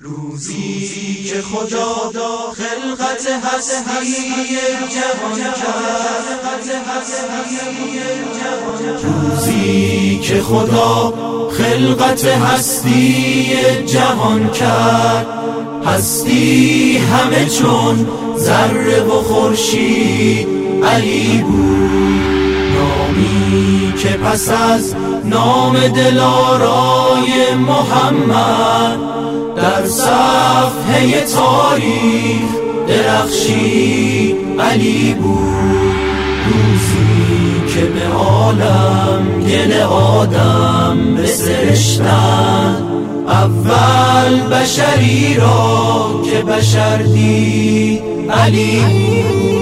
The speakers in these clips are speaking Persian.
روزی که خدا خلقت هستی جهان کرد، روزی که خدا خلقت هستی جهان کرد، هستی همه چون ذره و خورشید علی بود، نامی که پس از نام دلارای محمد در صفحه تاریخ درخشید علی بود. روزی که به عالم گل آدم بسرشتن، اول بشری را که بشر دید علی بود.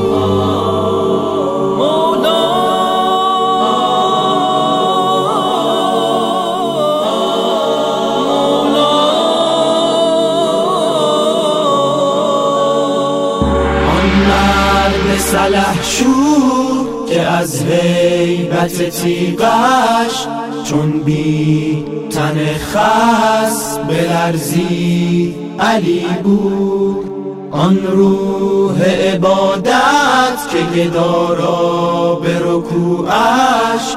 سلحشور که از هیبت تیغش چون بی تن خس بلرزید علی بود. آن روح عبادت که گدا را به رکوعش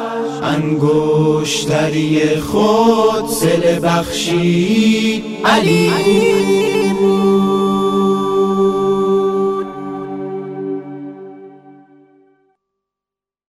انگشتری خود صله بخشید علی بود.